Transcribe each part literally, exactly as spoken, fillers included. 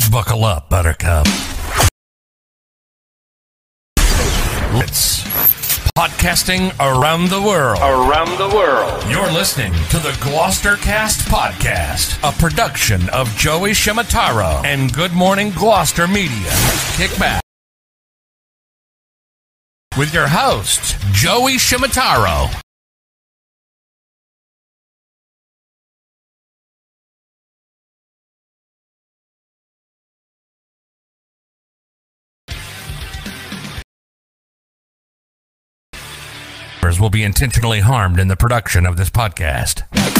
Buckle up, Buttercup. Let's podcasting around the world. Around the world. You're listening to the Gloucestercast podcast, a production of Joey Shimataro and Good Morning Gloucester Media. Kick back with your host, Joey Shimataro. Will be intentionally harmed in the production of this podcast.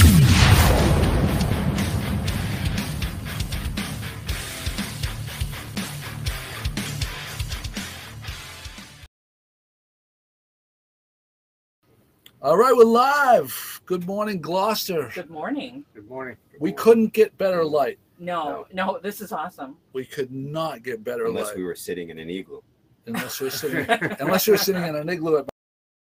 All right, we're live. Good morning, Gloucester. Good morning. Good morning. We couldn't get better light. No, no, no, this is awesome. We could not get better unless light. Unless we were sitting in an igloo. Unless we're sitting, unless you're sitting in an igloo at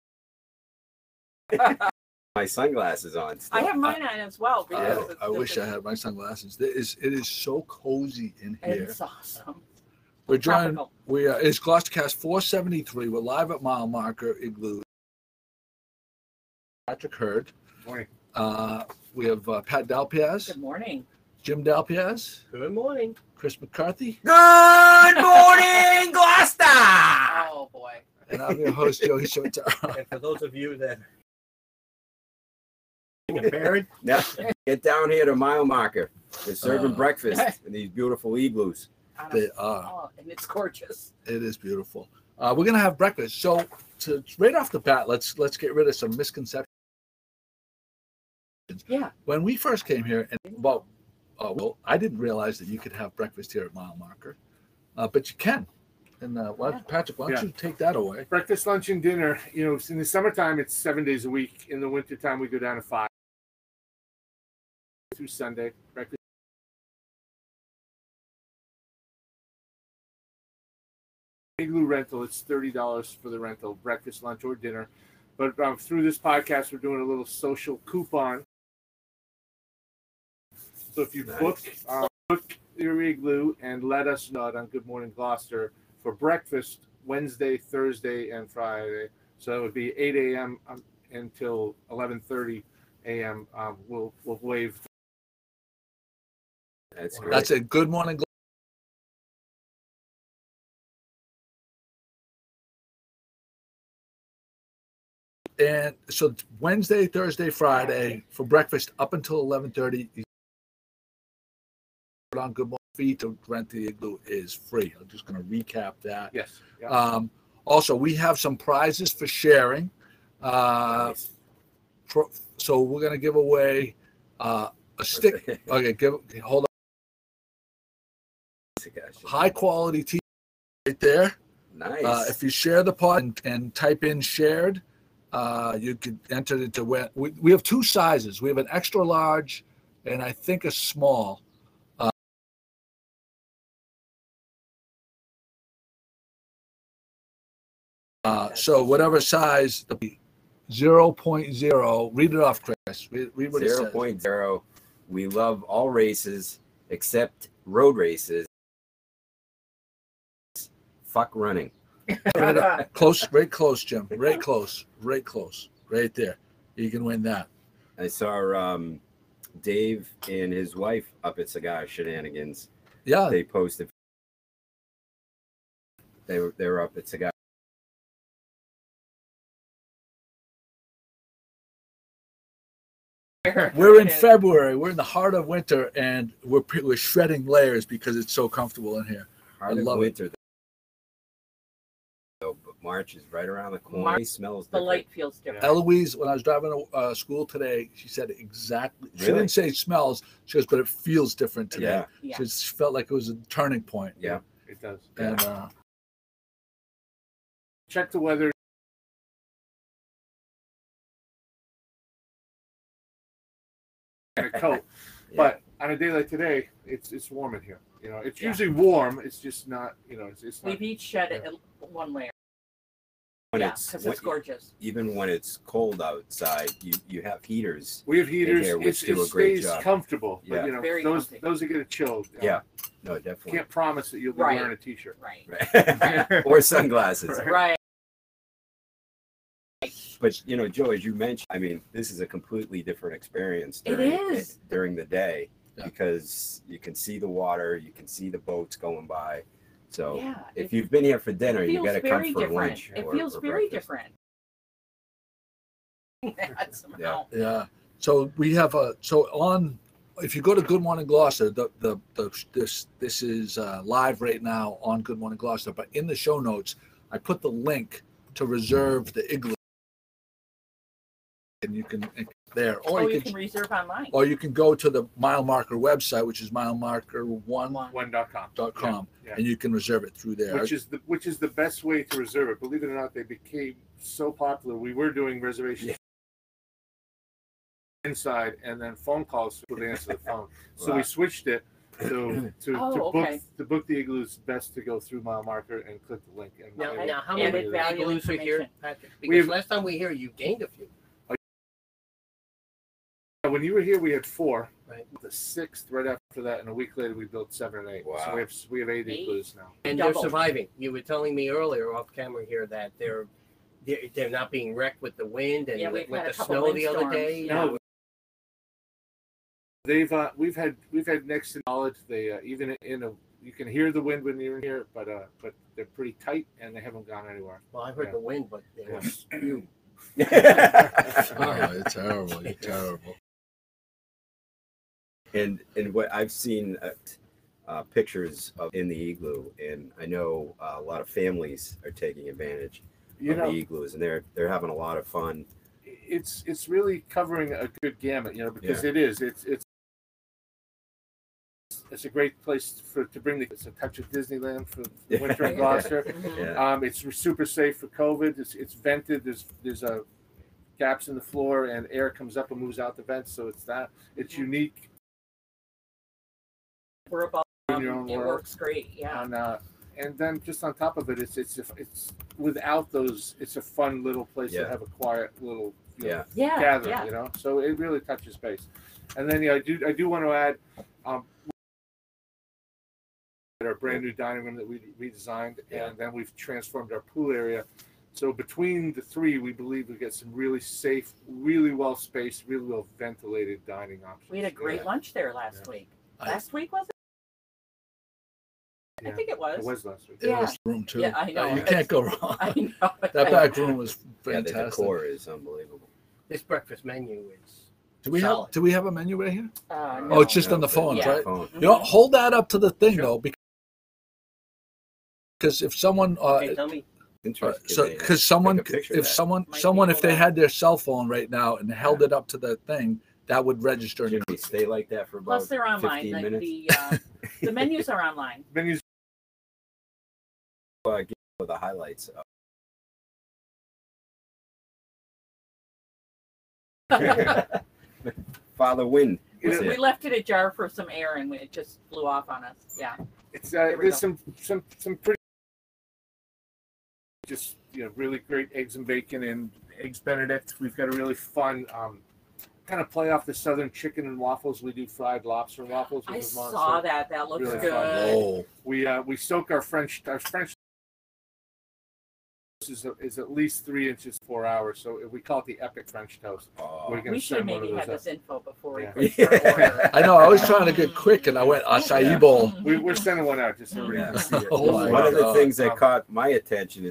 my sunglasses on still. I have mine on as well. I, I wish I had my sunglasses. It is, it is so cozy in here. It's awesome. We're joined. We are. It's Gloucestercast four seventy-three. We're live at Mile Marker Igloo. Patrick Hurd. Good morning. Uh, we have uh, Pat Dalpiaz. Good morning. Jim Dalpiaz. Good morning. Chris McCarthy. Good morning, Gloucester. Oh boy. And I'm your host, Joey Shimataro. And for those of you that Barrett, yeah, get down here to Mile Marker. They're serving Uh, breakfast in these beautiful igloos. They are. Oh, and it's gorgeous. It is beautiful. Uh, we're gonna have breakfast. So, to right off the bat, let's let's get rid of some misconceptions. Yeah. When we first came here, and well, uh, well, I didn't realize that you could have breakfast here at Mile Marker, uh, but you can. And uh, well, Yeah. Patrick, why don't Yeah. you take that away? breakfast, lunch, and dinner. You know, in the summertime, it's seven days a week. In the wintertime, we go down to five through Sunday. Breakfast. Igloo rental, it's thirty dollars for the rental, breakfast, lunch, or dinner. But um, through this podcast, we're doing a little social coupon. So if you Nice. book, uh, book your igloo and let us know on Good Morning Gloucester for breakfast Wednesday, Thursday, and Friday. So it would be eight a.m. Um, until eleven thirty a.m. Um, we'll we'll waive. That's great. That's a good morning. And so it's Wednesday, Thursday, Friday for breakfast up until eleven thirty. On Good Morning, fee to rent the igloo is free. I'm just going to recap that. Yes. Yeah. Um, also, we have some prizes for sharing. Uh, Nice. for, so we're going to give away uh, a stick. Okay, give hold on. High quality tea right there. Nice. Uh, if you share the pod and, and type in shared, uh, you could enter it into win. We, we have two sizes. We have an extra large and I think a small. Uh, uh, so whatever size, zero point zero. Read it off, Chris. Read, read what it zero says. point zero. We love all races except road races. Fuck running. Right up. Close, right close, Jim. Right close, right close, right there. You can win that. I saw um, Dave and his wife up at Cigar Shenanigans. Yeah, They posted. They were they were up at Cigar. we're in February. We're in the heart of winter, and we're pre- we're shredding layers because it's so comfortable in here. Heart I of love it. winter. Though, but March is right around the corner. March, It smells The different. light feels different. Eloise, when I was driving to uh, school today, she said exactly. She Really? didn't say it smells. She goes, but it feels different today. Yeah. Yeah. She just felt like it was a turning point. Yeah. It does. And uh, Check the weather. A coat, Yeah. but on a day like today, it's it's warm in here. You know, it's Yeah. usually warm. It's just not. You know, it's it's not. We've each shed it one layer. when yeah, it's because when- it's gorgeous. even when it's cold outside, you you have heaters. We have heaters. here, which It's, do it a great stays job. comfortable. Yeah. But, you know, Very those comfy. those that get it chilled. uh, Yeah. No, definitely. Can't promise that you'll be Right. wearing a t-shirt. Right. or sunglasses. Right. But you know, Joe, as you mentioned, I mean, this is a completely different experience It during, is. during the day Yeah. because you can see the water, you can see the boats going by. So Yeah. if it you've been here for dinner, you feels got to come very for different. lunch. It or- feels or very breakfast. different. Somehow. Yeah. So we have a so on. If you go to Good Morning Gloucester, the the, the this this is uh, live right now on Good Morning Gloucester. But in the show notes, I put the link to reserve the igloo, and you can there, or Oh, you you can, can reserve online. or you can go to the mile marker website, which is mile marker one One. One dot com. dot com, Yeah. and you can reserve it through there. Which is the which is the best way to reserve it. Believe it or not, they became so popular. We were doing reservations inside, and then phone calls would answer the phone. So Wow. we switched it to to, Oh, to book okay. to book the igloo. It's best to go through mile marker and click the link. And Now, they- now how they many Added do that. value igloos we here, information. Patrick? We Because have- last time we here, you gained a few. When you were here, we had four. Right. The sixth right after that, and a week later we built seven and eight. So Wow. we have we have eight, Eight? igloos now. And Double. they're surviving. You were telling me earlier off camera here that they're they're, they're not being wrecked with the wind and Yeah, with, we've with had a the couple snow the other windstorms. day. Yeah. No, they've uh, we've had we've had next to knowledge. They uh, even in a you can hear the wind when you're in here, but uh, but they're pretty tight and they haven't gone anywhere. Well, I heard Yeah. the wind, but they were Yeah. spewed. Oh, it's terrible. It's terrible. and and what I've seen uh, uh, pictures of in the igloo, and I know uh, a lot of families are taking advantage You of know, the igloos, and they're they're having a lot of fun. it's it's really covering a good gamut, you know, because it is it's it's it's a great place for to bring the it's a touch of Disneyland for the winter in Gloucester. Mhm. Yeah, Um, it's super safe for COVID. It's it's vented. There's there's a gaps in the floor and air comes up and moves out the vents. So it's that it's unique. We're above. In your own It world. works great. Yeah. And uh, and then just on top of it, it's it's it's without those. It's a fun little place Yeah. to have a quiet little you know, yeah. Yeah. gathering. Yeah. You know, so it really touches base. And then yeah, I do I do want to add. Um, our brand new dining room that we redesigned, Yeah. and then we've transformed our pool area. So between the three, we believe we get some really safe, really well spaced, really well ventilated dining options. We had a great Yeah. lunch there last Yeah. week. I- Last week was it? I Yeah. think it was. It was last week. It Yeah. was room too. Yeah, I know. Uh, You can't go wrong. I know. That back room was Yeah, the fantastic. decor is unbelievable. This breakfast menu is do we have solid. do we have a menu right here? Uh, Oh, no. it's just on the but- phones, Yeah. right? Phone. You know, hold that up to the thing Sure. though, because if someone, uh, okay, tell me. Interesting. so They, uh, because someone, take a picture of if that. someone, Might be someone, if hold they on. had their cell phone right now and held it up to the thing, that would register. in Should the- we stay like that for about Plus, they're online. fifteen The minutes? the, uh, the menus are online. Menus. Uh, give the highlights. Of- Father Wind. You was know, We it. left it ajar for some air, and it just flew off on us. Yeah. It's uh, There we there's go. some some some pretty just you know really great eggs and bacon and eggs Benedict. We've got a really fun um, kind of play off the southern chicken and waffles. We do fried lobster and waffles. I with Vermont. saw So that. That looks Really good. fun. Whoa. We uh, we soak our French our French is, is at least three inches four hours. So we call it the epic French toast. Oh, We're gonna We should send one maybe of have those this info before Yeah. we put our order. I know. I was trying to get quick, and I went acai bowl. up. We, we're sending one out just so everybody Yeah. can see it. Oh my One of the God. things that Um, caught my attention is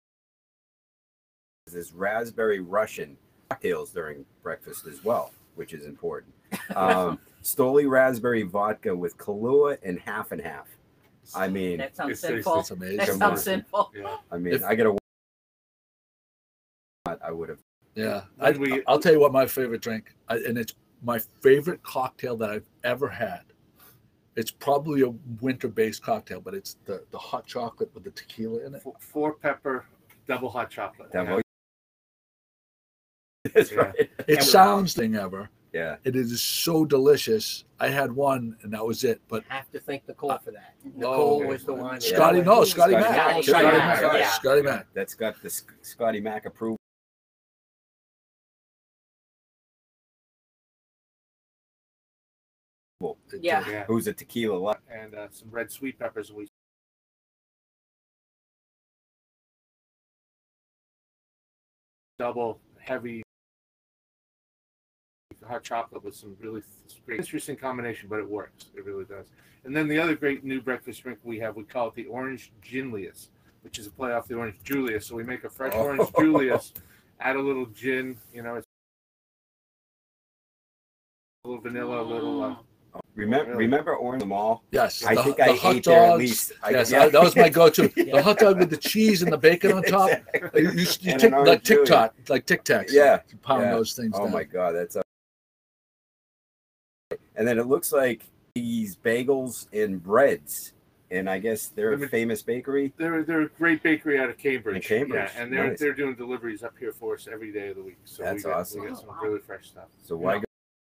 this raspberry Russian cocktails during breakfast as well, which is important. Um, Stoli raspberry vodka with Kahlua and half and half. I mean, That sounds It's tasty. sinful. It's amazing. That Come sounds on. sinful. Yeah. I mean, If- I gotta. I would have. Yeah, I, When we- I'll tell you what my favorite drink, I, and it's my favorite cocktail that I've ever had. It's probably a winter-based cocktail, but it's the, the hot chocolate with the tequila in it. Four, four pepper double hot chocolate. That Yeah. voice- That's Yeah. right. It sounds thing ever. Yeah. It is so delicious. I had one, and that was it. But Have to thank Nicole for that. Oh, Nicole was the one. Scotty, Yeah. no, Scotty Scotty Mac, Mac. Scotty Scotty Mac, Mac, yeah. Scotty Mac. That's got the Sc- Scotty Mac approval. Yeah. Yeah. Who's a tequila lover. And uh, some red sweet peppers. And we double heavy hot chocolate with some really great, interesting combination, but it works. It really does. And then the other great new breakfast drink we have, we call it the Orange Ginlius, which is a play off the Orange Julius. So we make a fresh Oh. Orange Julius, add a little gin, you know, it's a little vanilla, a little. Uh, Remember, Really? remember Orange the Mall? Yes, I the, think the I hot ate there at dogs. least. I- Yes, yeah. I- that was my go-to. Yeah. The hot dog with the cheese and the bacon on top. Exactly. You, you, you And tick, an orange like Tic Julius. Tac, like Tic Tacs. Yeah, You pound yeah. those things Oh down. my God, that's a. And then it looks like these bagels and breads, and I guess they're a Let me- famous bakery. They're they're a great bakery out of Cambridge. In Cambridge, yeah, and they're nice. they're doing deliveries up here for us every day of the week. So That's we get, awesome. We get Oh, some wow. really fresh stuff. So why Yeah.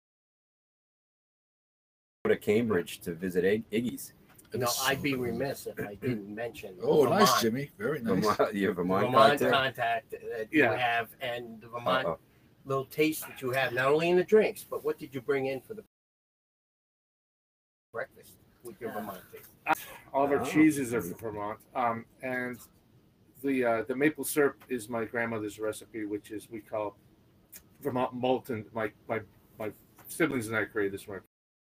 go to Cambridge to visit Ig- Iggy's? You know, I'd be remiss if I didn't mention. Oh, nice, Vermont. Jimmy. Very nice. Vermont, you have Vermont, Vermont contact? contact that you Yeah. have, and the Vermont Uh-oh. little taste that you have, not only in the drinks, but what did you bring in for the breakfast with your Vermont taste? All of our Oh. cheeses are from Vermont, um, and the uh, the maple syrup is my grandmother's recipe, which is we call Vermont molten. My my my siblings and I created this one.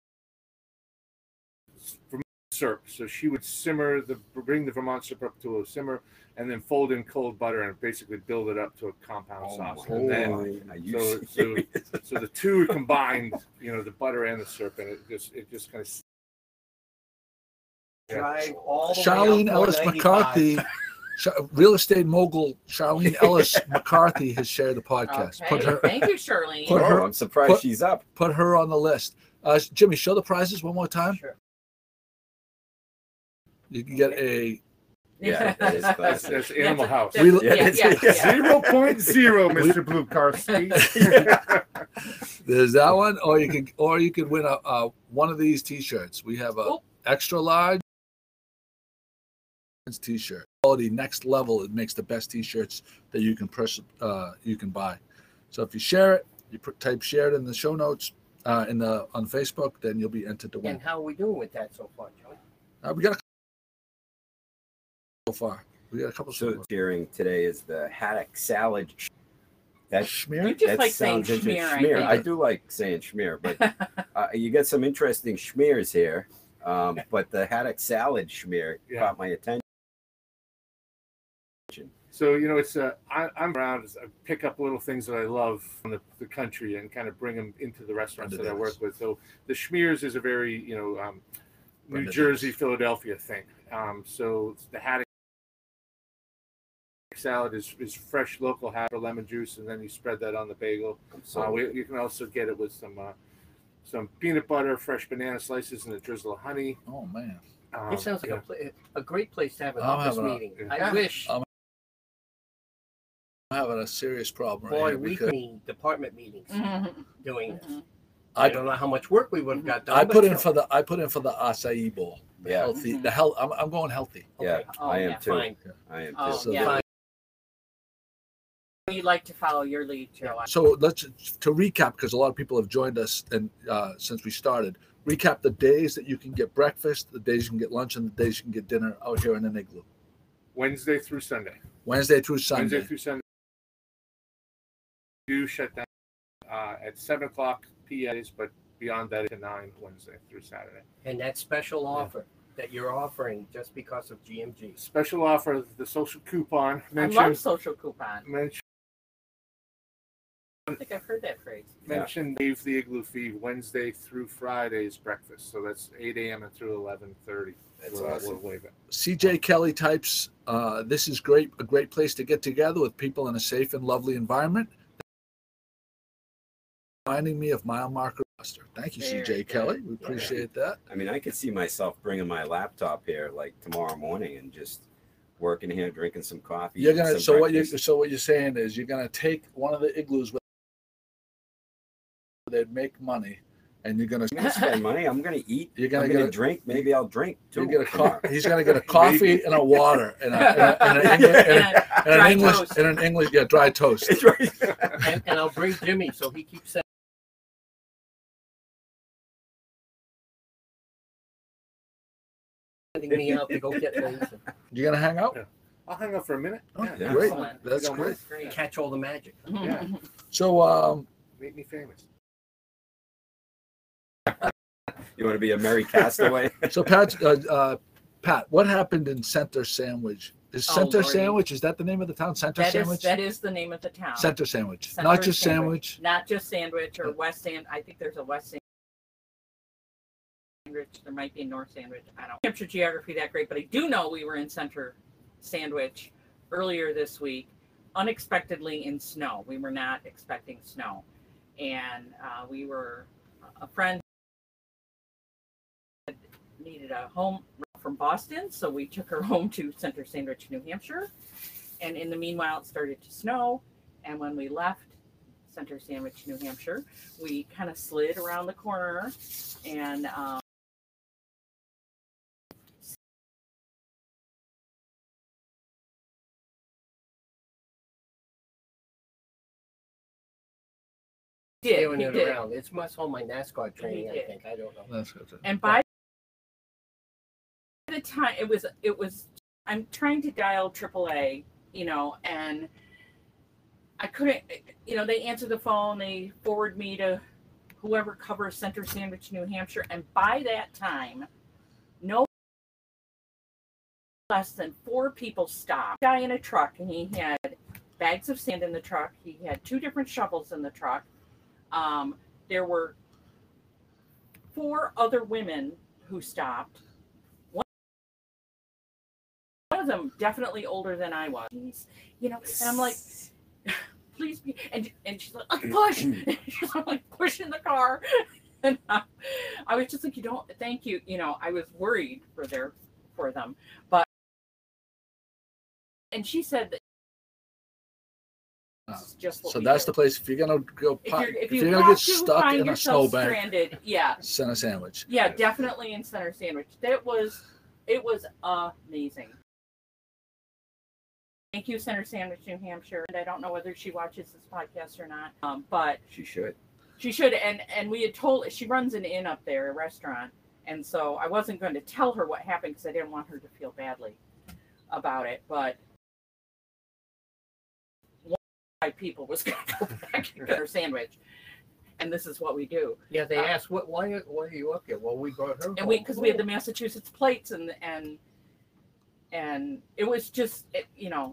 It's Vermont syrup. So she would simmer the bring the Vermont syrup up to a simmer, and then fold in cold butter and basically build it up to a compound Oh sauce. my And then God. Are you so- so- serious? so the two are combined, you know, the butter and the syrup, and it just it just kind of Drive all the way Charlene up Ellis four ninety-five. McCarthy, Ch- real estate mogul Charlene Ellis McCarthy has shared the podcast. Okay. Put her Thank you, Charlene. Put Oh, her- I'm surprised put- she's up. put her on the list. Uh, Jimmy, show the prizes one more time. Sure. You can get a Yeah, that is that's, classic. that's Animal House. That's- We- yeah, Yeah, yeah, that's- yeah. Zero point zero, Mister Blukarski. there's that one, or you can or you can win a, a one of these T-shirts. We have a Oh. extra large T-shirt. Quality next level. It makes the best T-shirts that you can press. Uh, you can buy. So if you share it, you put, type share it in the show notes uh, in the on Facebook, then you'll be entered to win. And how are we doing with that so far, Joey? Uh, we got a so far. We got a couple. So So sharing today is the haddock salad. That You Schmear. just that like saying sounds interesting. schmear, I Schmear. think. I do like saying schmear, but uh, you got some interesting schmears here. Um, but the haddock salad schmear Yeah. caught my attention. So you know, it's uh, I, I'm around. I pick up little things that I love from the, the country and kind of bring them into the restaurants Brenda that I work Davis. with. So the schmears is a very you know um, New Brenda Jersey, Davis. Philadelphia thing. Um, so the haddock salad is, is fresh local haddock lemon juice, and then you spread that on the bagel. I'm Uh, so we, you can also get it with some uh, some peanut butter, fresh banana slices, and a drizzle of honey. Oh man. Um, It sounds like yeah. a, pla a great place to have an I'm office having a- meeting. yeah. I wish Um, I'm having a serious problem right boy here we because need department meetings Mhm, doing this. mhm. I I don't know how much work we would have got done. I but put in still. for the I put in for the acai bowl. The Yeah. healthy. Mhm. The health. I'm, I'm going healthy. yeah, Okay. Oh, I am yeah. too. Fine. I am too. Oh, So yeah. Fine. You'd like to follow your lead, Joe. So let's to recap because a lot of people have joined us and uh, since we started. Recap the days that you can get breakfast, the days you can get lunch, and the days you can get dinner out here in an igloo. Wednesday through Sunday. Wednesday through Sunday. Wednesday through Sunday. Do shut down uh, at seven o'clock P As, but beyond that at nine Wednesday through Saturday. And that special offer that you're offering just because of G M G. Special offer: the social coupon. I Mention love social coupon. mention I think I've heard that phrase. Yeah. mention Dave the Igloo feed Wednesday through Friday's breakfast. So that's eight a.m. and through eleven thirty. That's we'll, awesome. we'll waive it. C J Kelly types. Uh, this is great. A great place to get together with people in a safe and lovely environment. Reminding me of mile marker roster. Thank you, Very C J good. Kelly. We appreciate that. I mean, I could see myself bringing my laptop here like tomorrow morning and just working here, drinking some coffee. You're eating gonna. some So what you breakfast. so what you're saying is you're gonna take one of the igloos where they'd make money, and you're gonna I'm gonna spend money. I'm gonna eat. You're gonna I'm get gonna a- drink. Maybe I'll drink too. you get a tomorrow. co- he's gonna get a coffee and a water and, a, and, a, and, a English, and, a, and Dry an English toast. and an English yeah dry toast. It's right. And, and I'll bring Jimmy so he keeps saying sending me out to go get things and You gonna hang out? Yeah. I'll hang up for a minute. Oh, Yeah. Yeah. Great. Excellent. That's You don't great. mind? Great. catch all the magic. Yeah. So, um, Make me famous. You want to be a merry castaway? so Pat, uh, uh, Pat, what happened in Center Sandwich? Is Oh, Center Lordy. Sandwich? Is that the name of the town? Center That is Sandwich. that is the name of the town. Center Sandwich, Center not just sandwich. Not just Sandwich or West Sand. I think there's a West Sandwich. There might be a North Sandwich. I don't know. Hampshire geography that great, but I do know we were in Center Sandwich earlier this week, unexpectedly in snow. We were not expecting snow, and uh, we were a friend needed a home from Boston, so we took her home to Center Sandwich, New Hampshire. And in the meanwhile, it started to snow. And when we left Center Sandwich, New Hampshire, we kind of slid around the corner and um, did, Doing he it did. around. It's must hold my NASCAR training, I did. think. I don't know. That's good. And by the time it was, it was, I'm trying to dial triple A, you know, and I couldn't, you know, they answer the phone, they forward me to whoever covers Center Sandwich, New Hampshire. And by that time, no less than four people stopped. Guy in a truck, and he had bags of sand in the truck. He had two different shovels in the truck. Um, there were four other women who stopped. One of them definitely older than I was. Jeez, you know, and I'm like, please be, and and she's like, oh, push. And she's like pushing the car, and I, I was just like, you don't, thank you. You know, I was worried for their for them, but and she said that. This is just what So we that's do. the place. If you're gonna go, If pot, you're, if if you you're gonna have get to stuck find in a yourself snowbank, stranded, yeah, Center Sandwich. yeah, definitely in Center Sandwich. That was, it was amazing. Thank you, Center Sandwich, New Hampshire. And I don't know whether she watches this podcast or not, um, but She should. she should. And and we had told, she runs an inn up there, a restaurant, and so I wasn't going to tell her what happened because I didn't want her to feel badly about it, but. People was going to go back and get her sandwich, and this is what we do. Yeah, they Uh, asked, what, why, why are you up here? Well, we brought her. And we home. because we had the Massachusetts plates, and and and it was just it, you know.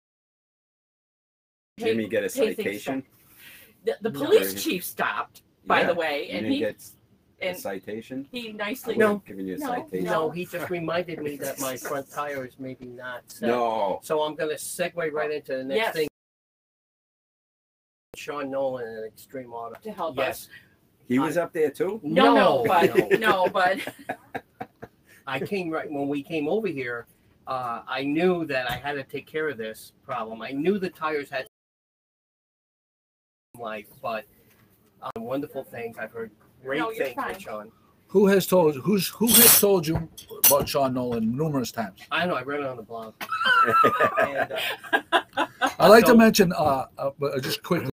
Jimmy get a pay things citation? The, the No. police chief stopped, by Yeah. the way, You and didn't he get a and citation? he I nicely would No. have given you a No, citation. No, he just reminded me that my front tire is maybe not set. No. So I'm going to segue right into the next Yes. thing. Sean Nolan and Extreme Auto. to help Yes. us. He was up there too? No, no, No, but no. no, but I came right when we came over here. Uh, I knew that I had to take care of this problem. I knew the tires had life, but um, wonderful things. I've heard great No, you're things fine. with Sean. Who has told who's who has told you about Sean Nolan numerous times? I know. I read it on the blog. And, uh, I like to So- mention, uh, uh, but just quickly,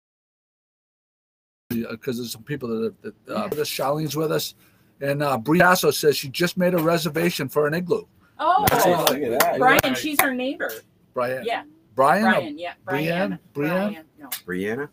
because there's some people that, that uh, this Charlene's with us, and uh, Briasso says she just made a reservation for an igloo. oh, Nice, look at that. Brian, she's her neighbor. Brian, Yeah, Brian, or Brian, yeah, Brian, Brienne? Brian, no, Brianna?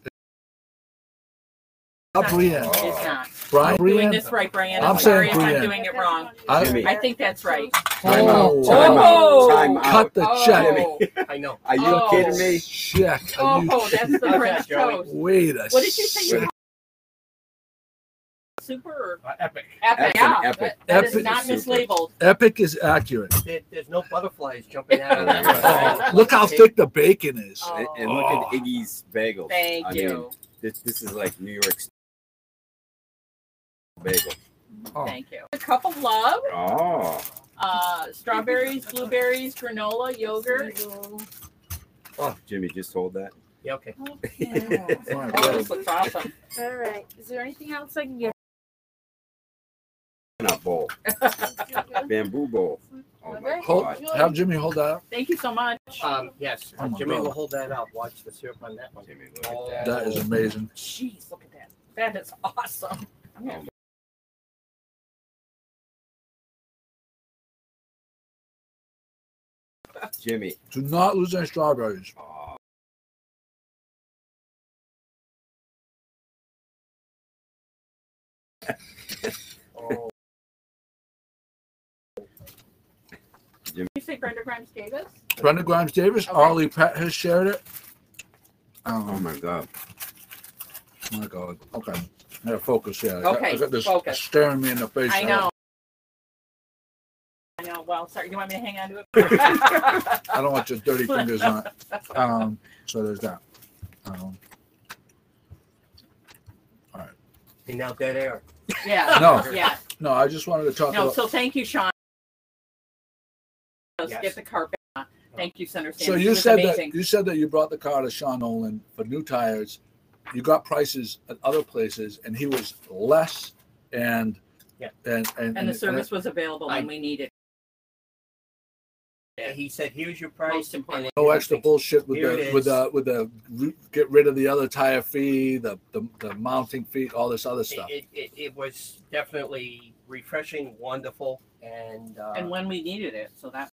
not Brian, Oh. it's not. Brian, I'm doing Brian. this right, Brian. I'm I'm sorry if saying I'm Brienne. doing it wrong. I- Jimmy. I think that's right. Time out. Oh. Time Oh. out. Time out. Cut the Oh. check. I know. Are you Oh. kidding me? Check. Are you- Oh, that's the How's French that, Joey? toast. Wait a What did you say? You sec. had? Super or Uh, epic. epic? That's an Yeah, epic. that- that is Epic. not Super. mislabeled. Epic is accurate. There, there's no butterflies jumping out of Oh, that. Look how thick the bacon is. Oh. And, and look at Iggy's bagels. Thank I you. Mean, this, this is like New York bagel. Oh. Thank you. A cup of love, Oh. uh, strawberries, blueberries, granola, yogurt. Oh, Jimmy, just hold that. Yeah, okay. My Oh, God. this looks awesome. All right. Is there anything else I can get? Not bowl. Bamboo bowl. Oh my Hold, God. have Jimmy hold that up. Thank you so much. Um, yes. Oh my Jimmy God. will hold that up. Watch the syrup on that one. Jimmy, look at Oh. that. That is amazing. Jeez, look at that. That is awesome. I'm gonna Oh Jimmy. Do not lose any strawberries. Oh, Oh, Did you say Brenda Grimes Davis? Brenda Grimes Davis, Okay. Arlie Pratt has shared it. oh Um, my God. oh my God. Okay. I gotta focus here. I got, Okay, I got this focus. staring me in the face. I know. I know. Well, sorry. You want me to hang on to it? I don't want your dirty fingers on it. Um, so there's that. Um, and now dead air. Yeah. No. Yeah. no, I just wanted to talk No. about. So thank you, Sean. Let's Yes. get the carpet. Thank you, Senator Sanders. So It you was said amazing. that you said that you brought the car to Sean Nolan for new tires. You got prices at other places, and he was less, and Yeah. and and, and the service was available I- when we needed. And he said, "Here's your price." Most important. and no extra bullshit with Here the it with is. the with the re- get rid of the other tire fee, the the, the mounting fee, all this other It, stuff. it, it, it was definitely refreshing, wonderful, and uh, And when we needed it, so that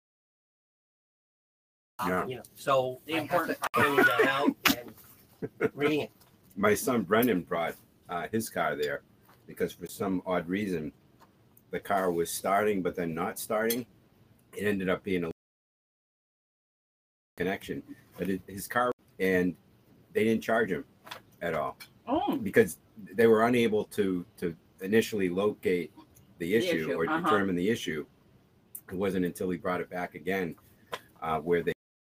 Yeah. you know, so The I have important to bring that out and reading it. My son Brendan brought uh, his car there because for some odd reason the car was starting but then not starting. It ended up being a connection, but it, his car, and they didn't charge him at all oh because they were unable to to initially locate the issue, issue, or uh-huh. determine the issue. It wasn't until he brought it back again uh, where they,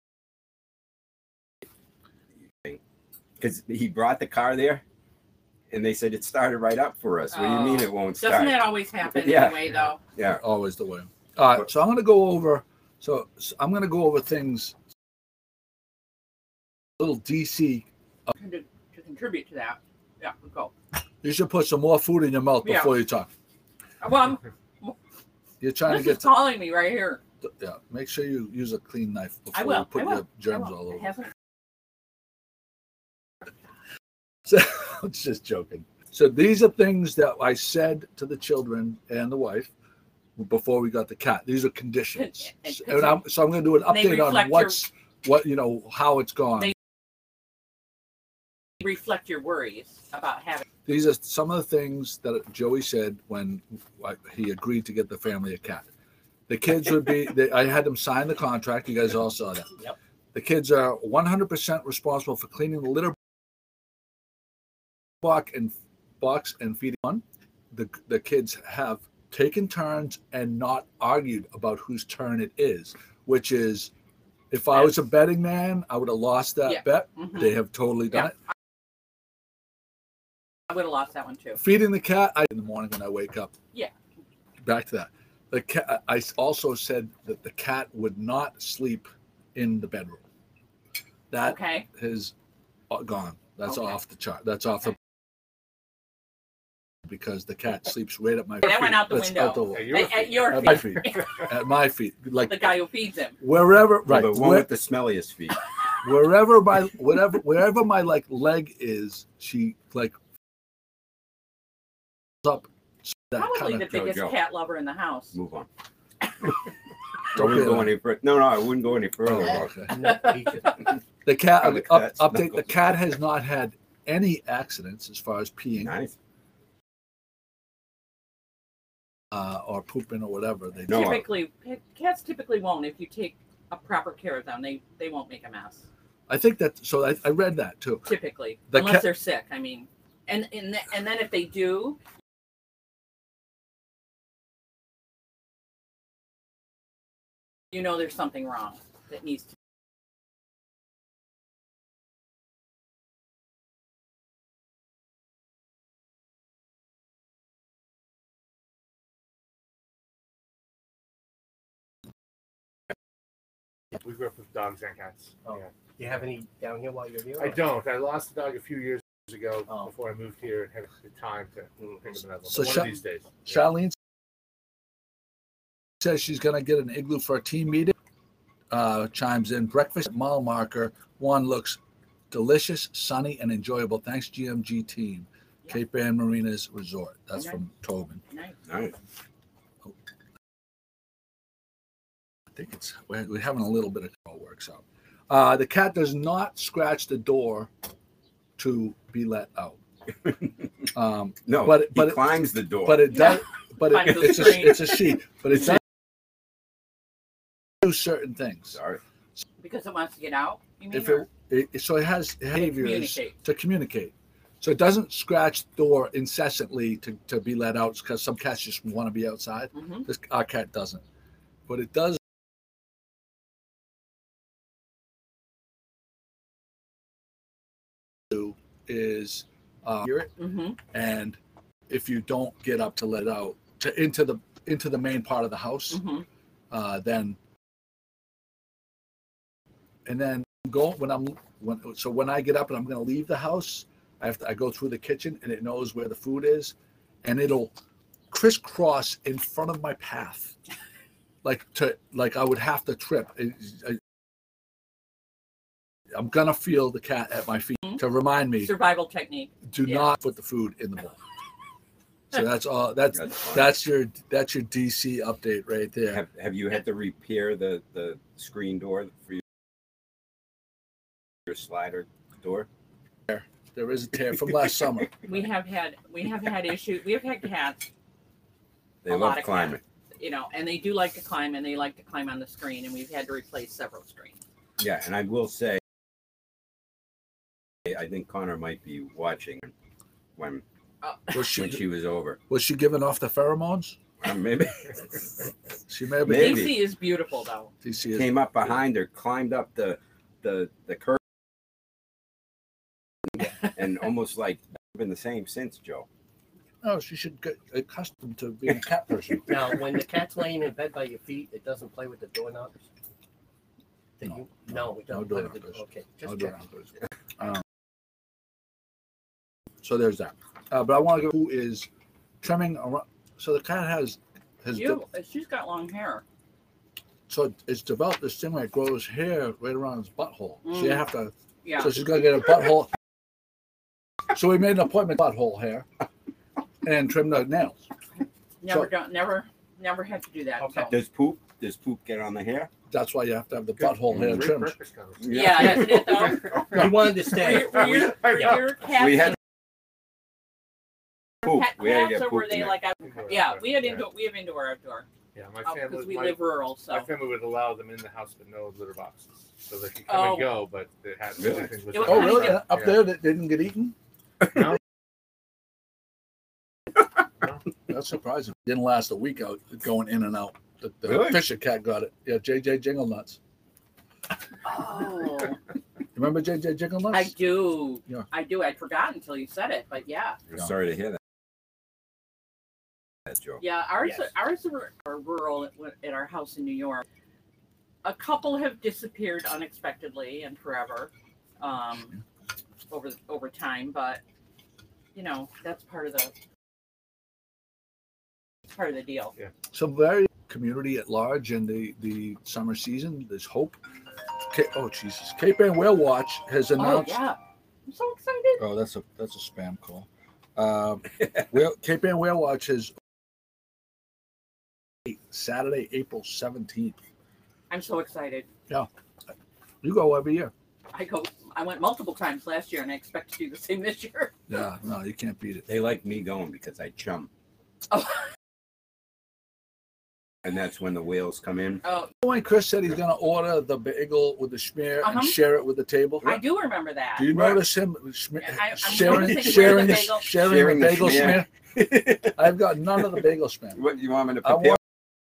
because he brought the car there and they said it started right up for us. What do you mean it won't doesn't start? that always happen Yeah. anyway, though? Yeah. Always the way. All right, so I'm going to go over. So, so I'm going to go over things. Little D C. To, to contribute to that, yeah, we'll go. You should put some more food in your mouth Yeah. before you talk. Well, You're trying this to is get. calling me right here. Yeah, make sure you use a clean knife before I will. you put I will. your germs I will. all It over. hasn't- So, I'm just joking. So these are things that I said to the children and the wife before we got the cat. These are conditions, And- and- and I'm, so I'm going to do an And they update on reflect what's what you know how it's gone. They- reflect your worries about having. These are some of the things that Joey said when like, he agreed to get the family a cat. The kids would be. They, I had them sign the contract. You guys all saw that. Yep. The kids are one hundred percent responsible for cleaning the litter box and box and feeding one. The the kids have taken turns and not argued about whose turn it is, which is, if I was a betting man, I would have lost that Yeah. bet. Mhm. They have totally done Yeah. it. I would have lost that one too. Feeding the cat I, in the morning when I wake up. Yeah. Back to that. The cat. I also said that the cat would not sleep in the bedroom. That Okay. is gone. That's Okay. off the chart. That's off the. Okay. Because the cat sleeps right at my That feet. went out the That's window. out the- At your At, at feet. your at my feet. feet. At my feet. Like The guy who feeds him. wherever, Well, right? the one where- with the smelliest feet. wherever my whatever wherever my like leg is, she like up. That Probably kind the of Joe, biggest Joe. cat lover in the house. Move on. I Don't wouldn't be go like- any further. No, no, I wouldn't go any further. Oh, okay. No, he just- The cat Oh, the up, cat's update. The knuckles. cat has not had any accidents as far as peeing Nice. uh, or pooping or whatever. They No. do. Typically, cats typically won't if you take a proper care of them. They they won't make a mess. I think that. So I, I read that too. Typically, The unless cat- they're sick. I mean, and and th- and then if they do, you know, there's something wrong that needs to. We grew up with dogs and cats. Oh. Yeah. Do you have any down here while you're here? I don't. I lost a dog a few years ago Oh. before I moved here and had the time to pick up another one. So But one Sha- of these days. Yeah. Charlene says she's going to get an igloo for a team meeting. Uh, chimes in. Breakfast at mile marker. One looks delicious, sunny, and enjoyable. Thanks, G M G team. Yeah. Cape Ann Marinas Resort. That's Okay. from Tobin. Nice. Nice. think it's we're, we're having a little bit of how it works out. Uh, the cat does not scratch the door to be let out. Um, No, but he but it, climbs the door. but it does. But it, Climbs the it's a screen. it's a sheet. But it does do certain things. Sorry. Because it wants to get out. You mean? If or- it, it so it has behaviors communicate. to communicate. So it doesn't scratch the door incessantly to, to be let out because some cats just want to be outside. Mhm. This our cat doesn't, but it does. Do is uh, hear it, Mhm. and if you don't get up to let it out to into the into the main part of the house, Mhm. uh, then and then go when I'm when so when I get up and I'm going to leave the house, I have to I go through the kitchen and it knows where the food is, and it'll crisscross in front of my path, like to like I would have to trip. It- I, I'm gonna feel the cat at my feet to remind me Survival technique. do Yeah. not put the food in the bowl. So that's all. That's That's fine. that's your that's your D C update right there. Have Have you had to repair the the screen door for your, your slider door? There is a tear from last summer. We have had we have had issues. We have had cats, They A love lot of climbing. you know, and they do like to climb, and they like to climb on the screen, and we've had to replace several screens. Yeah, and I will say, I think Connor might be watching when Was she when she was over. was she giving off the pheromones? Uh, maybe She may have been. Maybe. D C is beautiful though. D C is. came up behind her, climbed up the the the curb, and almost like been the same since, Joe. Oh, she should get accustomed to being a cat person. Now, when the cat's laying in bed by your feet, it doesn't play with the doorknobs? Did No, you? No, we no don't play with the doorknobs. Okay, I'll just do check. it. Um, so there's that. Uh, but I want to go. Who is trimming around? So the cat has has You, she's got long hair. so it's developed this thing where it grows hair right around his butthole. So you Mm. have to. Yeah. So she's gonna get a butthole. So we made an appointment butthole hair, and trim the nails. Never so- done. Never. Never had to do that. Okay. so. Does poop? Does poop get on the hair? That's why you have to have the butthole hair Great trimmed. breakfast conversation. Yeah, that's it though. You wanted to Were stay. your, were your, were Yeah. your cats, We had poop. cat, We had to cats, get or were poop they in there. like out, Indoor, yeah, outdoor. we had Yeah. indoor, we have indoor outdoor Yeah, my because family, we my, live rural. So my family would allow them in the house with no litter boxes, so they could come Oh. and go, but they had Really? everything was. It was Oh, kinda really? good. Up Yeah. there that didn't get eaten? No. That's surprising. Didn't last a week out going in and out. The, the Really? Fisher cat got it. Yeah, J J Jingle Nuts. oh, Remember J J Jingle Nuts? I do, Yeah. I do. I'd forgotten until you said it, but yeah, I'm sorry to hear that. That Joe. yeah. Ours, Yes. ours are, are rural at, at our house in New York. A couple have disappeared unexpectedly and forever, um, over over time, but you know that's part of the part of the deal. So very community at large in the, the summer season. There's hope. Ca- oh Jesus! Cape Ann Whale Watch has Oh announced. yeah, I'm so excited. Oh, that's a that's a spam call. Um, Whale, Cape Ann Whale Watch has Saturday, April seventeenth. I'm so excited. You go every year. I go. I went multiple times last year, and I expect to do the same this year. Yeah, no, you can't beat it. They like me going because I chum, Oh, and that's when the whales come in. oh, When Chris said he's going to order the bagel with the schmear Uh-huh. and share it with the table, I do remember that. do you Right. notice him schme- I- I'm sharing noticing where sharing the the, bagel- sharing Sharing the the bagel schmear. smear? I've got none of the bagel smear. What you want me to I prepare want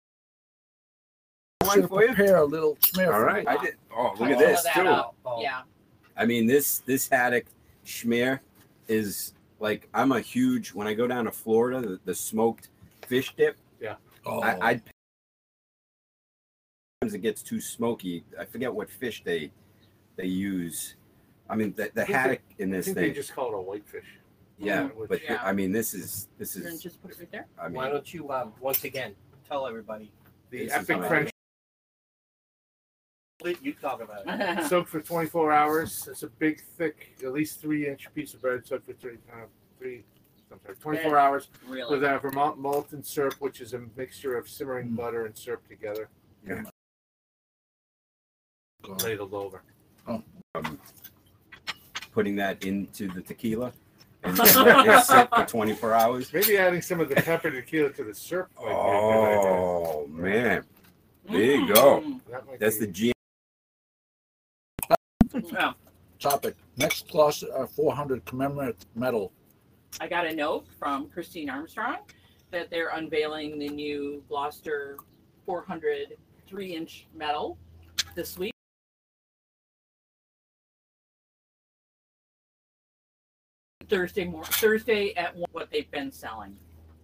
one to for you? prepare a little smear. All for right, me. I did. Oh, Cut look at all this of that too. out. Oh. Yeah. I mean, this this haddock schmear is like I'm a huge. When I go down to Florida, the, the smoked fish dip. Oh, I, I'd sometimes it gets too smoky. I forget what fish they they use. I mean, the, the I think haddock in I this think thing. they just call it a whitefish. Yeah, which- but Yeah. I mean, this is this You're gonna is. just put it right there. I mean, Why don't you, um, once again, tell everybody? The This is epic amazing. French You talk about it. soaked for twenty-four hours. It's a big, thick, at least three-inch piece of bread soaked for three, uh, three, I'm sorry, twenty-four hours Really? with a Vermont malt and syrup, which is a mixture of simmering Mm. butter and syrup together. Yeah. God. ladled over. Um, putting that into the tequila and let it sit for twenty-four hours. Maybe adding some of the pepper tequila to the syrup might be a good idea. Oh man, there you go. Mm. That might That's be- the G. Yeah. Topic. Next Gloucester uh, four hundred commemorative medal. I got a note from Christine Armstrong that they're unveiling the new Gloucester four hundred three-inch medal this week. Thursday morning, Thursday at one, what they've been selling.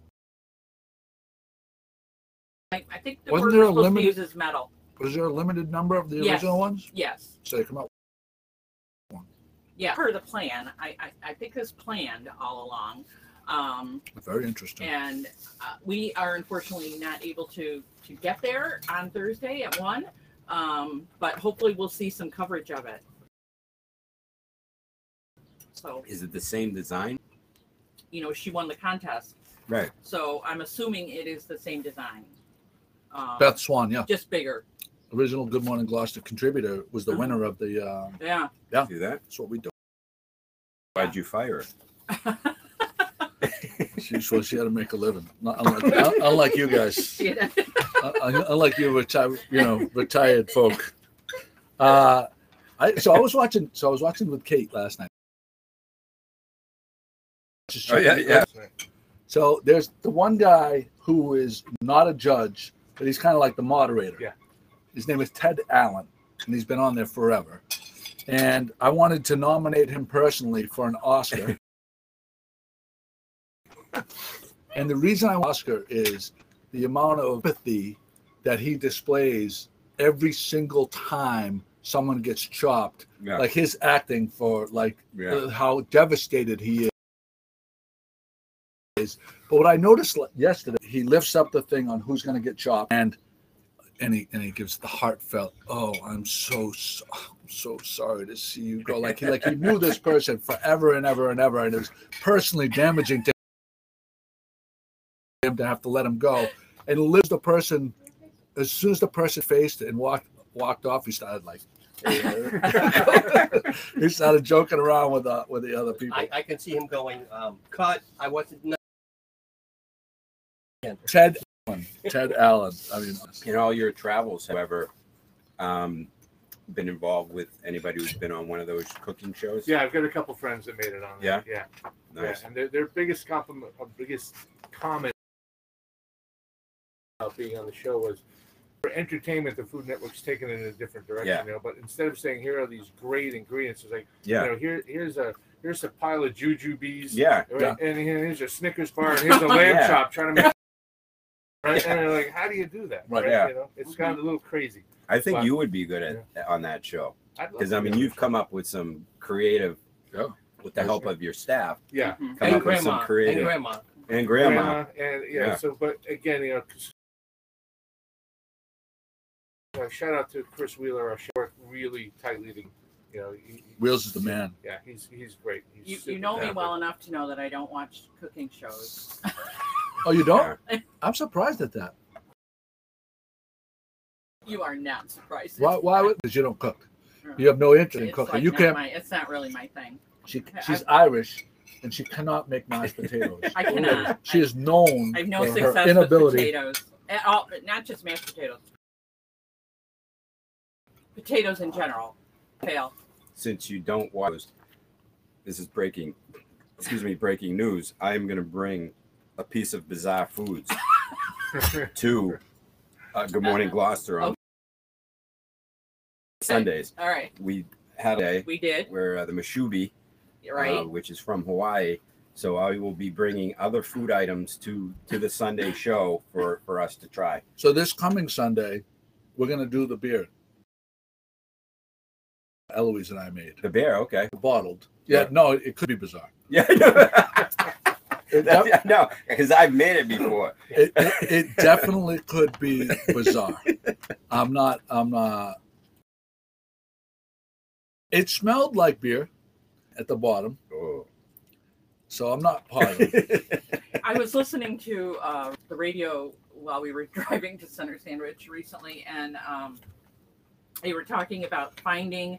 I, I think the Wasn't word there we're a supposed limited- to use is metal. Was there a limited number of the Yes. original ones? Yes. So they come out. Yeah, per the plan. I, I, I think it's planned all along. Um, Very interesting. and uh, we are unfortunately not able to to get there on Thursday at one, um, but hopefully we'll see some coverage of it. So, Is it the same design? you know, she won the contest, Right. so I'm assuming it is the same design. Um, Beth Swan, yeah, just bigger. original Good Morning Gloucester contributor, was the winner of the. Uh, Yeah. Yeah. Do that? that's what we do. Why'd you fire her? She was she had to make a living. Not unlike, unlike you guys. Yeah. Uh, unlike you, retired, you know, retired folk. Uh, I so I was watching. So I was watching with Kate last night. Just Oh, yeah, checking- yeah. So there's the one guy who is not a judge, but he's kind of like the moderator. Yeah. His name is Ted Allen, and he's been on there forever. And I wanted to nominate him personally for an Oscar. And the reason I want Oscar is the amount of empathy that he displays every single time someone gets chopped. Yeah. Like his acting for like Yeah. uh, how devastated he is. But what I noticed like, yesterday, he lifts up the thing on who's going to get chopped, and and he and he gives the heartfelt, "Oh, I'm so so, I'm so sorry to see you go." Like he like he knew this person forever and ever and ever, and it was personally damaging to him to have to let him go. And lives the person as soon as the person faced it and walked walked off, he started like he started joking around with uh, with the other people. I, I can see him going, um, cut. I wasn't. No. Ted Allen. Ted Allen. I mean, In all your travels, however, um, been involved with anybody who's been on one of those cooking shows? Yeah, I've got a couple friends that made it on. Yeah? That. Yeah. Nice. Yeah, and their their biggest compliment, or biggest comment about being on the show was for entertainment. The Food Network's taken it in a different direction, Yeah. you know. But instead of saying here are these great ingredients, it's like Yeah. you know here here's a here's a pile of jujubes, Yeah. right? Yeah. and here's a Snickers bar, and here's a lamb Yeah. chop trying to make. Right, and they're like, how do you do that? Right, yeah. You know, it's kind of a little crazy. I think But- you would be good at on that show I'd love because to I be mean on the you've come up with some creative, Yeah. with the help of your staff, Yeah. Mhm. come And up with some grandma. And creative grandma. and grandma. Grandma, and yeah, Yeah. so but again, you know, 'cause- uh, shout out to Chris Wheeler, our work really tightly. To, you know, he, he- Wheels is the man. Yeah, he's he's great. He's You, super you know me talented. well enough to know that I don't watch cooking shows. Oh, you don't? I'm surprised at that. You are not surprised. Why? Why? would- Because you don't cook. You have no interest in It's cooking. like You not can't. my- it's not really my thing. She, I- she's Irish, and she cannot make mashed potatoes. I cannot. She is known I have no for success her with inability. potatoes. At all, not just mashed potatoes. Potatoes in general. Fail. Since you don't watch, this is breaking. Excuse me, breaking news. I am going to bring a piece of bizarre foods to uh, Good Morning Gloucester on Okay. Sundays. All right. We had a day We did. where uh, the Mashubi, You're right. uh, which is from Hawaii. So I will be bringing other food items to to the Sunday show for for us to try. So this coming Sunday, we're gonna do the beer. Eloise and I made The bear, okay. bottled. Yeah, Yeah. no, it could be bizarre. Yeah, It, no, because I've made it before. it, it, it definitely could be bizarre. I'm not. I'm not. It smelled like beer at the bottom, Oh. so I'm not positive. I was listening to uh, the radio while we were driving to Center Sandwich recently, and um, they were talking about finding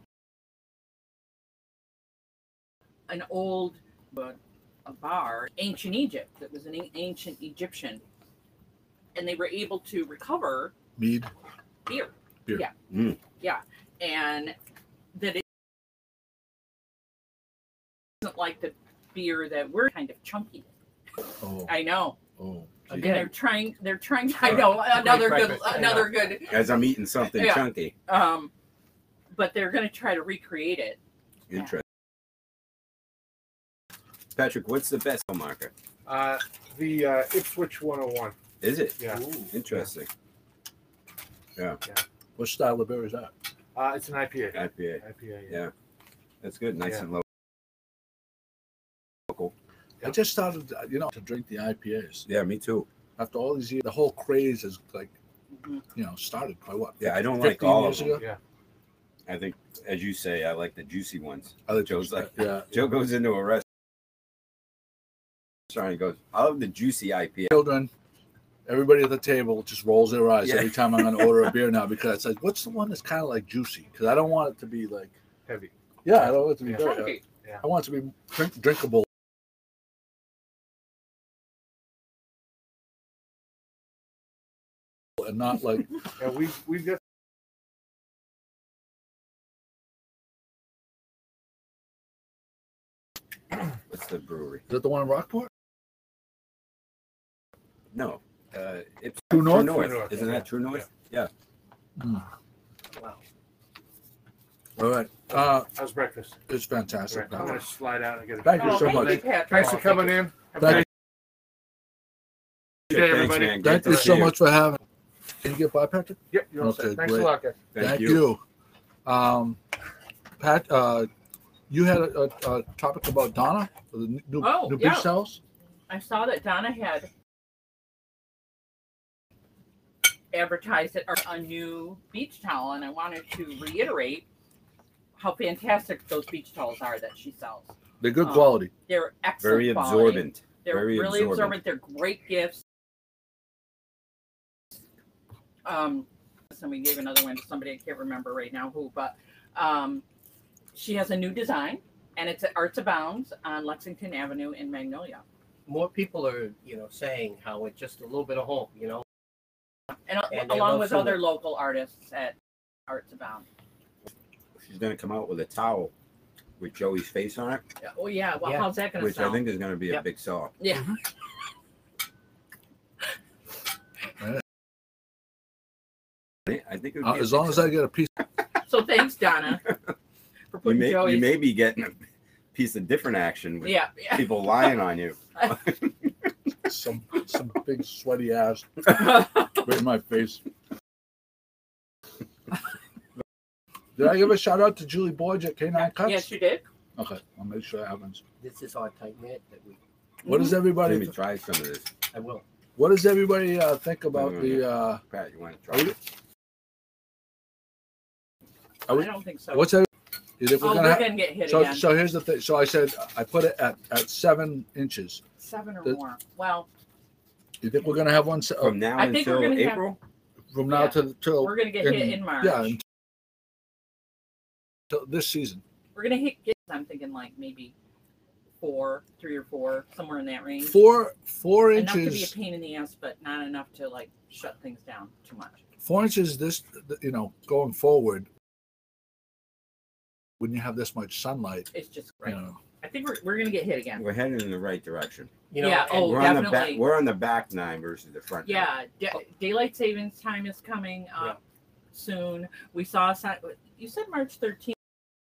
an old uh, a bar, ancient Egypt. That was an ancient Egyptian, and they were able to recover Mead. beer. Beer. Yeah, Mm. yeah, and that it isn't like the beer that we're kind of chunky. Oh. I know. Oh. And Again. they're trying. They're trying. I know another Right, good. right, right. Another good. As I'm eating something Yeah. chunky. Um, but they're going to try to recreate it. Interesting. Patrick, what's the best marker? Uh, the uh, Ipswich one oh one. Is it? Yeah. Interesting. What style of beer is that? Uh, it's an I P A. I P A. I P A. Yeah. That's good. Nice Yeah. and low. Local. I just started, you know, to drink the I P As. Yeah, me too. After all these years, the whole craze is like, Mhm. you know, started by what? Yeah, I don't like fifteen all years of them. ago? Yeah. I think, as you say, I like the juicy ones. I like Joe's like, yeah. Joe goes into a restaurant and goes, I love the juicy I P A. Children, everybody at the table just rolls their eyes Yeah. every time I'm going to order a beer now because it's like, what's the one that's kind of like juicy? Because I don't want it to be like, Heavy. yeah, I don't want it to be Yeah. very, Chunky. I want it to be drink, drinkable. And not like, Yeah, we we've got What's the brewery? is that the one in Rockport? No. Uh, it's True North? North. True North, Isn't yeah. that True North? Yeah. Wow. All right. Uh, how's breakfast? it's fantastic. Right. I'm gonna slide out and get a Thank you Oh, so thank much. you, Patrick. Thanks for coming in. Have a Thank nice Hey, day, thanks, everybody. man. Great Thank to you see so much for having me. Can you get by, Patrick? Yep, you're all Okay, set. Thanks great. a lot, guys. Thank, Thank you. you. Um, Pat, uh, you had a, a, a topic about Donna, for the new, Oh, new yeah. beach towels? I saw that Donna had advertised it, or a new beach towel, and I wanted to reiterate how fantastic those beach towels are that she sells. They're good Um, quality. They're excellent Very quality. absorbent. They're very really absorbent. absorbent. They're great gifts. Um, and we gave another one to somebody, I can't remember right now who, but um, she has a new design, and it's at Arts Abounds on Lexington Avenue in Magnolia. More people are, you know, saying how it's just a little bit of home, you know. And, And they along love with food. other local artists at Arts Abound. She's going to come out with a towel with Joey's face on it, Yeah, oh yeah, well, Yeah. how's that going to which I sound? think is going to be a Yep. big seller. Yeah. I think it would Uh, be a as big long as I seller. get a piece. So thanks, Donna, for you putting may, Joey's. you may be getting a piece of different action with Yeah, yeah. people lying on you. some some big sweaty ass right in my face. Did I give a shout out to Julie Borge at K nine Cuts? Yes, you did. Okay, I'll make sure that happens. This is our tight knit that we. What does everybody? Let me try some of this. I will. What does everybody uh, think about Mm. the? Uh, Pat, you want to Are try we- it? are we, I don't think so. what's that? You think we're oh, gonna? we're ha- going to get hit so again. so here's the thing. So I said I put it at at seven inches. Seven or the- more. Well, You think we're gonna have one se- uh, From now I think we're until gonna have- April? from now yeah. to till we're going to get hit in March. yeah until this season. We're going to hit, get, I'm thinking like maybe four, three or four, somewhere in that range. Four four Enough to be a inches. pain in the ass, but not enough to like shut things down too much. Four inches. This you know going forward. When you have this much sunlight, It's just great. you know, I think we're, we're going to get hit again. We're heading in the right direction. You know, Yeah, and oh, we're on the back. definitely. We're on the back nine versus the front. nine. Yeah, da- daylight savings time is coming up soon. We saw a sign. You said March thirteenth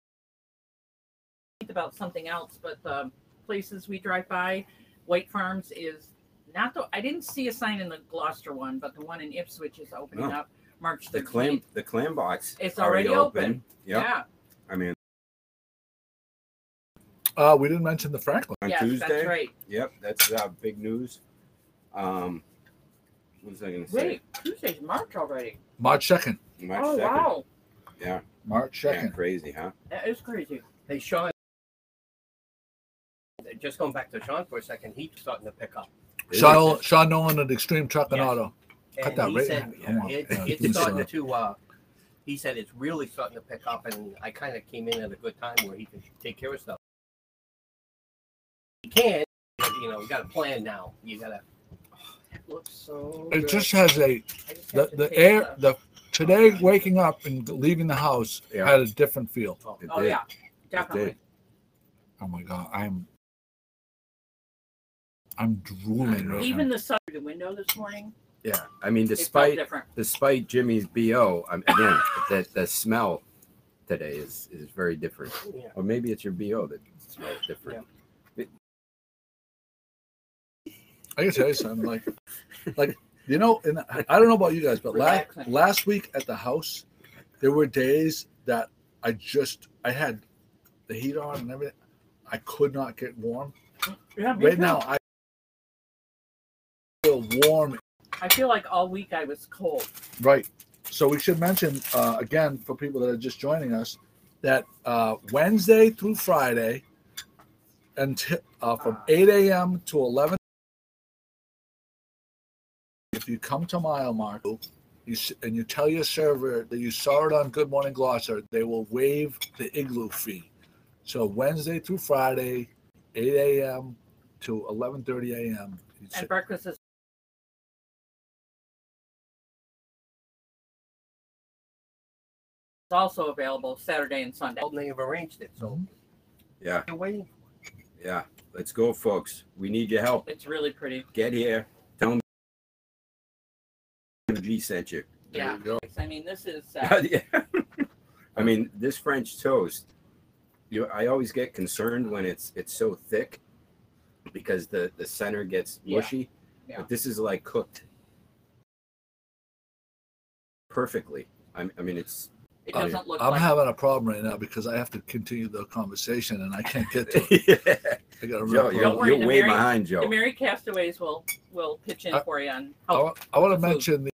about something else, but the places we drive by, White Farms is not the. I didn't see a sign in the Gloucester one, but the one in Ipswich is opening Oh. up March The thirteenth. clam, the clam box. It's already open. Yep. Yeah, I mean, uh, we didn't mention the Franklin. on yes, Tuesday. that's right. Yep, that's uh, big news. Um, what was I going to say? Wait, Tuesday's March already. March second. March oh second. wow, Yeah, March yeah, second. crazy, huh? that is crazy. Hey, Sean. Just going back to Sean for a second, he's starting to pick up. Sean, Sean Nolan at Extreme Truck and Yes. Auto. Cut And that he right said now. Come on. it, Yeah, it's he's, starting uh, to uh, he said it's really starting to pick up, and I kind of came in at a good time where he can take care of stuff. You can't, you know, you got a plan now. You got to. Oh, that looks so. It good. just has a I just the have to the taste air the- the today waking up and leaving the house Yeah. had a different feel. Oh, It Oh did. yeah, It definitely. did. Oh my god, I'm I'm drooling right Even now. the sun through the window this morning, Yeah. I mean, it felt despite different. despite Jimmy's B O, um, again, the the smell today is is very different. yeah. Or maybe it's your B O that smells different. I can tell you something like like you know, and I I don't know about you guys, but last Relaxing. last week at the house, there were days that I just I had the heat on and everything. I could not get warm. Yeah, me Right too. now I feel warm. I feel like all week I was cold. Right. So we should mention uh, again for people that are just joining us that uh, Wednesday through Friday until uh, from eight a.m. to eleven. If you come to mile mark you, s- and you tell your server that you saw it on Good Morning Gloucester, they will waive the igloo fee. So Wednesday through Friday, eight a.m. to eleven thirty a.m. You And s- breakfast is also available Saturday and Sunday. And they have arranged it, so Yeah. you're waiting. Yeah. Let's go, folks. We need your help. It's really pretty. Get here. Tell them G sent you. there Yeah. you go. I mean, this is uh, Yeah. I mean, this French toast, you I always get concerned when it's it's so thick because the the center gets Yeah. mushy. Yeah. But this is like cooked perfectly. I, I mean, it's it Uh, doesn't look I'm like having a problem right now because I have to continue the conversation and I can't get to it. I got to Joe, rip you're, Don't worry, you're the way Mary- behind, the Joe. Mary Castaways will will pitch in Uh, for you on I, how wa- I want to the food. mention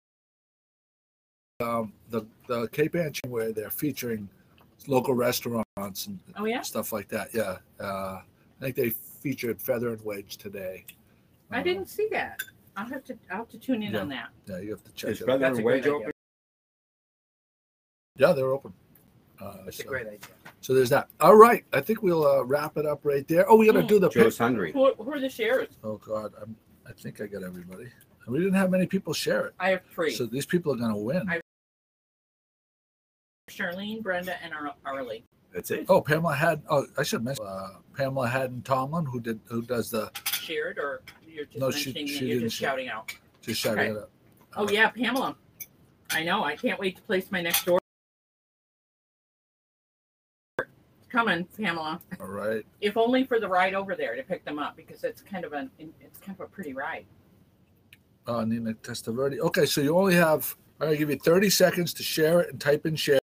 the um, the the Cape Ann chain where they're featuring local restaurants and Oh yeah, stuff like that. Yeah, uh, I think they featured Feather and Wedge today. I Uh, didn't see that. I'll have to I'll have to tune in Yeah. on that. Yeah, you have to check Is it. Feather out. That's a and great Wedge idea. open? Yeah, they're open. Uh, That's a so, great idea. so there's that. All right, I think we'll uh, wrap it up right there. Oh, we got to Mm. do the Joe's pic- hungry. Who, who are the shares? Oh God, I'm, I think I got everybody. We didn't have many people share it, I have three. so these people are going to win. I- Charlene, Brenda, and Ar- Arlie. That's it. Oh, Pamela had. Oh, I should mention uh, Pamela Haddon Tomlin, who did who does the Shared, or you're just No, she- mentioning she that you're didn't just share. shouting out. just shouting Okay. it up. Oh yeah, Pamela. I know. I can't wait to place my next order. Coming, Pamela. All right. If only for the ride over there to pick them up, because it's kind of a it's kind of a pretty ride. Uh, Nina Testaverde. Okay, so you only have. I'm gonna give you thirty seconds to share it and type in share.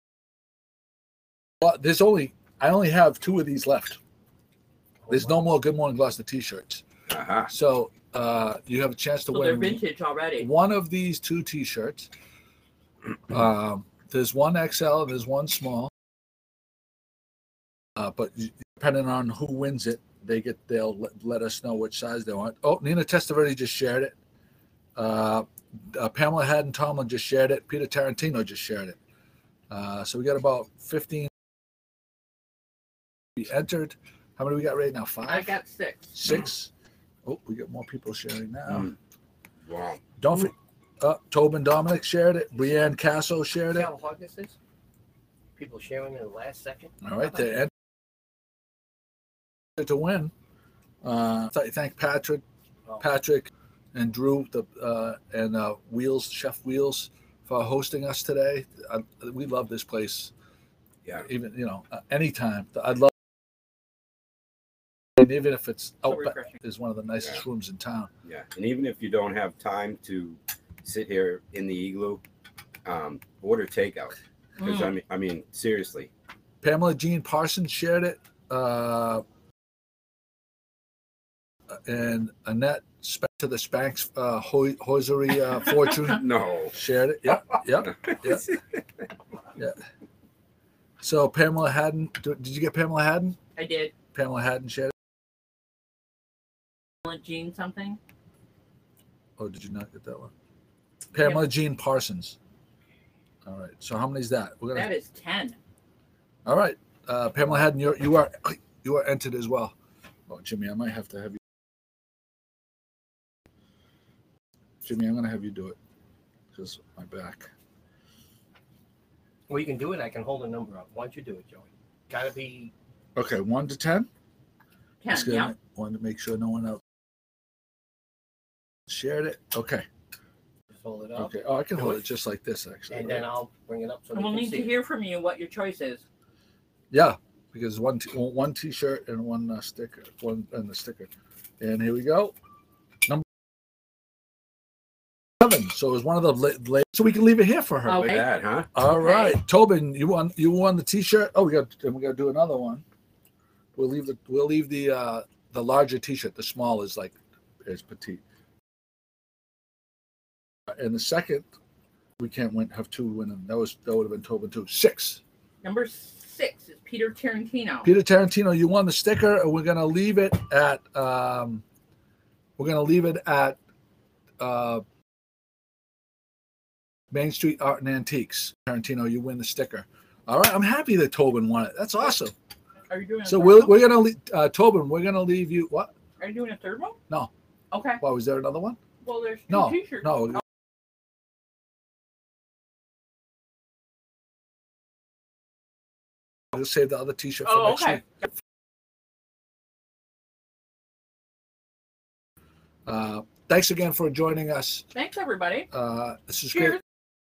Well, there's only. I only have two of these left. There's no more Good Morning Gloucester T-shirts. Uh-huh. So uh, you have a chance to So they're win vintage already. one of these two T-shirts. Um, there's one X L and there's one small. Uh, but you- depending on who wins it, they get they'll let, let us know which size they want. Oh, Nina Testaverde just shared it. Uh, uh, Pamela Haddon Tomlin just shared it. Peter Tarantino just shared it. Uh, so we got about fifteen. We entered. How many we got right now? Five. I got six. Six. Oh, we got more people sharing now. Mm. Wow. Don't forget, uh, Tobin Dominic shared it. Brianne Casso shared See it. how hot this is? People sharing in the last second. All right, they entered to win. Uh, th- thank Patrick, Oh. Patrick, and Drew, the uh, and uh, Wheels Chef Wheels for hosting us today. I, we love this place. Yeah. Even you know, uh, anytime I love. And even if it's So out, back, refreshing. is one of the nicest Yeah. rooms in town. Yeah. And even if you don't have time to sit here in the igloo, um, order takeout. Because Mm. I mean, I mean, seriously. Pamela Jean Parsons shared it. Uh, and Annette Sp- to the Spanx uh, ho- hosiery uh, fortune No. shared it. Yep, yep. Yeah. So Pamela Haddon, did you get Pamela Haddon? I did. Pamela Haddon shared it. Jean something. Oh, did you not get that one? Pamela Jean Parsons. All right. So how many is that? We're gonna. That is ten. All right. Uh, Pamela Haddon, you're, you are you are entered as well. Oh, Jimmy, I might have to have you. Jimmy, I'm gonna have you do it because my back. Well, you can do it. I can hold a number up. Why don't you do it, Joey? Gotta be. Okay, one to ten. Ten. Just Yeah. gonna wanted to make sure no one else shared it. Okay. Hold it up. Okay. Oh, I can hold it just like this, actually. And then I'll bring it up so And they we'll can need see to it. hear from you what your choice is. Yeah, because one t- one T-shirt and one uh, sticker, one and the sticker. And here we go. Number seven. So it was one of the la- la- so we can leave it here for her. Okay. Look at that, huh? All Okay. right, Tobin, you won. You won the T-shirt. Oh, we got. And we got to do another one. We'll leave the. We'll leave the uh, the larger T-shirt. The small is like is petite. And the second, we can't win. Have two winning. That was that would have been Tobin too. Six. Number six is Peter Tarantino. Peter Tarantino, you won the sticker, and we're gonna leave it at. Um, we're gonna leave it at. Uh, Main Street Art and Antiques. Tarantino, you win the sticker. All right, I'm happy that Tobin won it. That's awesome. Are you doing a So third we're, one? we're gonna leave, uh, Tobin. We're gonna leave you. What? Are you doing a third one? No. Okay. Well, was there another one? Well, there's two No, t-shirts. no. I'll just save the other T-shirt for Oh, next okay. week. Uh, thanks again for joining us. Thanks, everybody. Uh, this is Cheers. great.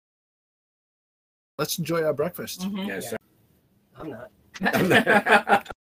Let's enjoy our breakfast. Mhm. Yes. I'm not.